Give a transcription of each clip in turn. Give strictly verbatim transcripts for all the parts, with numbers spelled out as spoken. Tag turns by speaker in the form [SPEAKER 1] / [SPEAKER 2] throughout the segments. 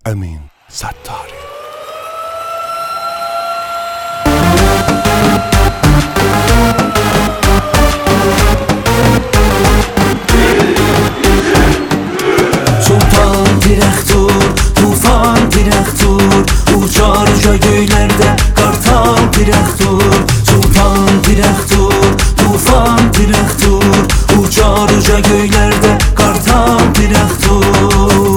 [SPEAKER 1] Emin Sattari.
[SPEAKER 2] Sultan direktur, tufan direktur, uçar uca göylerde kartal direktur. Sultan direktur, tufan direktur, uçar uca göylerde kartal direktur.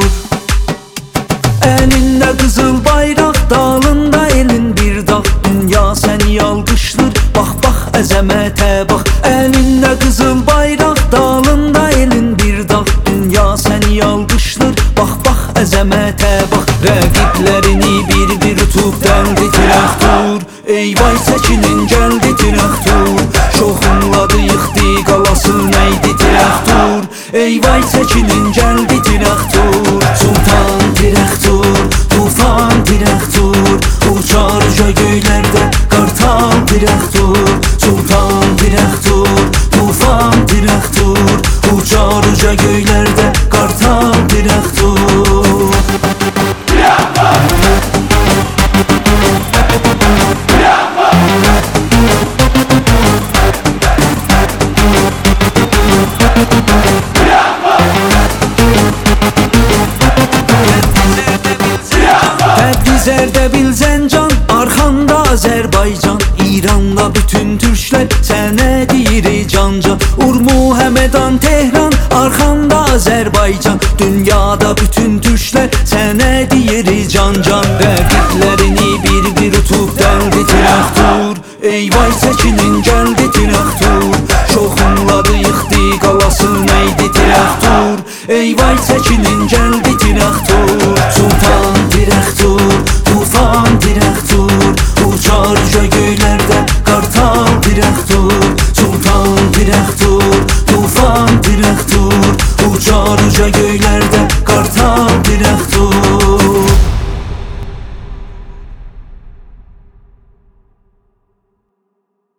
[SPEAKER 2] Elinde kızıl bayrak, dalında elin bir dağ. Dünya seni alkışlar, bak bak ezemete bak. Elinde kızıl bayrak, dalında elin bir dağ. Dünya seni alkışlar, bak bak ezemete bak. Rəqiblərini bir bir tutup deldi traktor. Ey vay Səkinin gəldi traktor. Şoxunladı yıxdı qalası neydi traktor. Ey vay Səkinin gəldi traktor. Sultan direktur, tufan direktur, uçar uca göylerde kartal direktur. Sultan direktur, tufan direktur, uçar uca göylerde kartal direktur. Təbrizərdə Bilzəncan, arxanda Azərbaycan. İranda bütün türklər sənə deyir can-can. Urmu, Həmədan, Tehran, arxanda Azərbaycan. Dünyada bütün türklər sənə deyir can-can. Rəqiblərini bir bir tutup deldi traktor. Ey vay Səkinin gəldi traktor. Şoxunladı yıxdı qalası neydi traktor. Ey vay Səkinin gəldi traktor. Sultan direktur, tufan direktur, uçar uca göylerde kartal direktur. Sultan direktur, tufan direktur, uçar uca göylerde kartal